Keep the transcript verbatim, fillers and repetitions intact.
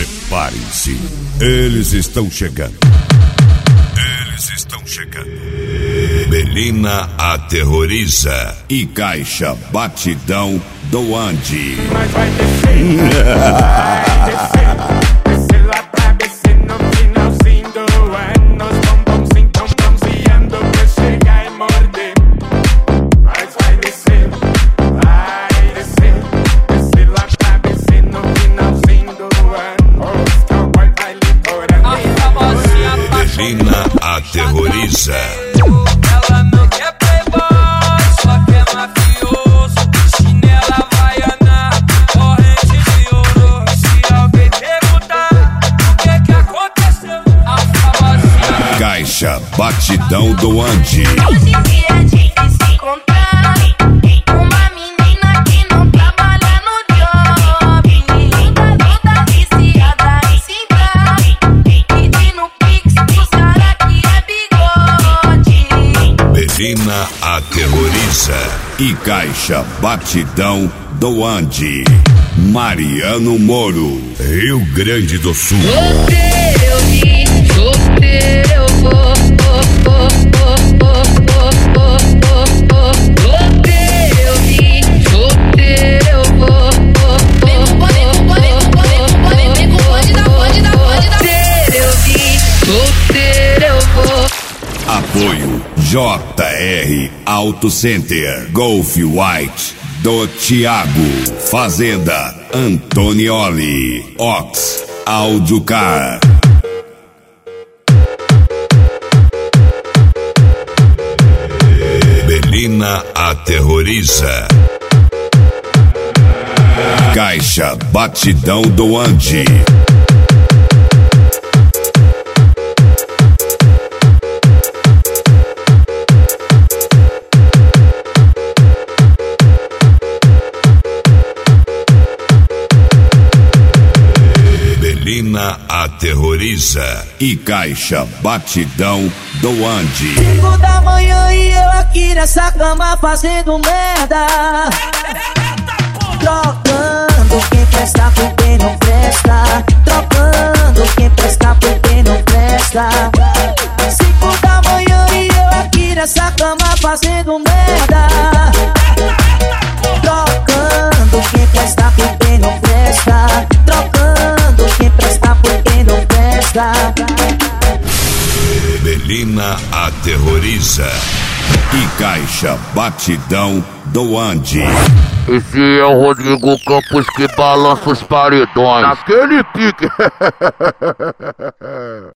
Preparem-se, eles estão chegando. Eles estão chegando. Belina aterroriza e Caixa Batidão do Andy. Mas vai descer, vai descer, descer lá pra descer no finalzinho do ano. Os bombonzinhos tão bronzeando pra chegar e morder. Mas vai descer, vai descer, descer lá pra descer no finalzinho do ano. Os cowboy vai litorando. Belina aterroriza. Ela não quer playboy, só quer mafioso. Chinela havaiana, corrente de ouro. Se alguém perguntar o que que aconteceu, a famosinha Caixa Batidão do Andy. Hoje em dia é difícil encontrar uma menina que não trabalha no job. Linda, linda, viciada em se dar, pedindo pix pros cara que é bigode. Belina aterroriza e Caixa Batidão do Andy. Mariano Moro, Rio Grande do Sul. Solteiro eu vi, solteiro eu vou, oh, oh, oh, oh, oh, oh, oh. Solteiro eu vi, solteiro eu vou, oh, oh, vem com pode, com pode, com pode, vem com pode, da pode, da pode, da solteiro eu vi, solteiro eu vou. Apoio J R Auto Center, Golf White do Thiago, Fazenda Antonioli, Ox Audiocar. Belina aterroriza. Caixa Batidão do Andy. Belina aterroriza e Caixa Batidão do Andy. Cinco da manhã e eu aqui nessa cama fazendo merda, trocando quem presta por quem não presta, trocando quem presta por quem não presta. Cinco da manhã e eu aqui nessa cama fazendo merda, trocando quem presta por quem não presta, trocando quem presta por quem não presta. Belina aterroriza e Caixa Batidão do Andy. Esse é o Rodrigo Campos que balança os paredões. Naquele pique.